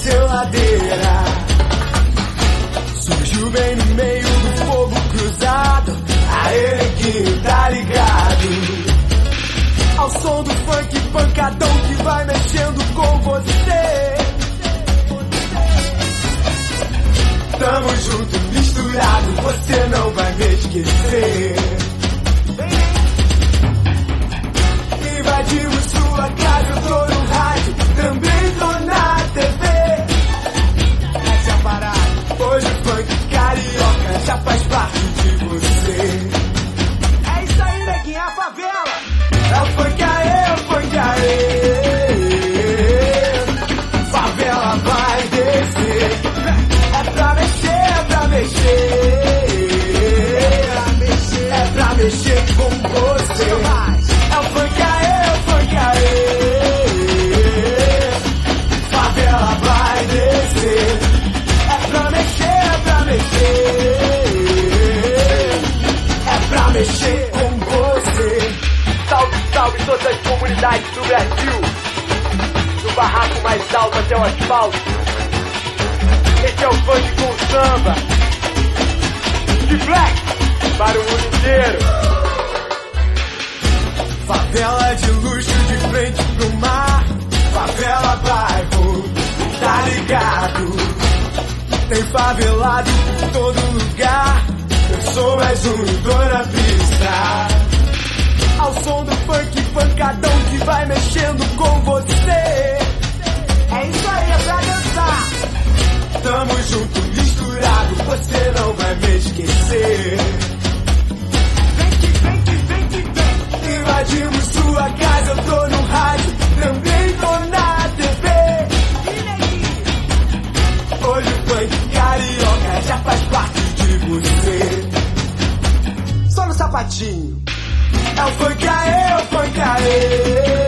desceu ladeira. Surgiu bem no meio do fogo cruzado. Aê, neguinho, tá ligado? Ao som do funk pancadão que vai mexendo com você. Tamo junto, misturado, você não vai me esquecer. Invadimos sua casa, eu tô no rádio, também tô na TV. Essa é a parada. Hoje o funk carioca já faz parte de você. É isso aí, neguinho, a favela. É o funk aê, é o funk aê. Favela vai descer. É pra mexer, é pra mexer. É pra mexer com você. É o funk aê, é o funk aê. Favela vai descer. É pra mexer, é pra mexer. É pra mexer com você. Salve, salve todas as comunidades do Brasil. Do barraco mais alto até o asfalto. Esse é o funk com samba. De black para o mundo inteiro. Favela de luxo de frente pro mar. Favela bairro, tá ligado? Tem favelado por todo lugar. Eu sou mais um e tô na pista. Ao som do funk pancadão que vai mexendo com você. É isso aí, é pra dançar. Tamo junto, misturado, você não vai me esquecer. Vem. Invadimos sua casa, eu tô no rádio, também tô na TV. Hoje o funk carioca já faz parte de você. Só no sapatinho. É o funk aê, é o funk aê.